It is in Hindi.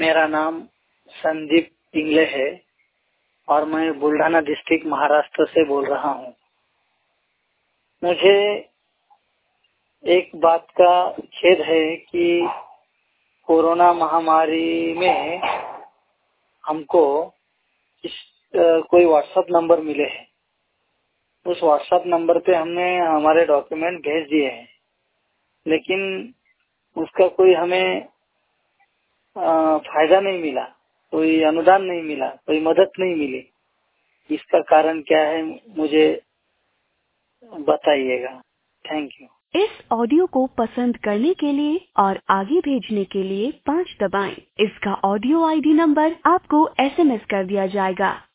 मेरा नाम संदीप पिंगले है और मैं बुल्ढाना डिस्ट्रिक्ट महाराष्ट्र से बोल रहा हूँ। मुझे एक बात का खेद है कि कोरोना महामारी में हमको कोई व्हाट्सएप नंबर मिले हैं। उस व्हाट्सएप नंबर पे हमने हमारे डॉक्यूमेंट भेज दिए हैं, लेकिन उसका कोई हमें फायदा नहीं मिला, कोई अनुदान नहीं मिला, कोई मदद नहीं मिली। इसका कारण क्या है मुझे बताइएगा। Thank you. इस ऑडियो को पसंद करने के लिए और आगे भेजने के लिए 5 दबाएं। इसका ऑडियो आईडी नंबर आपको एसएमएस कर दिया जाएगा।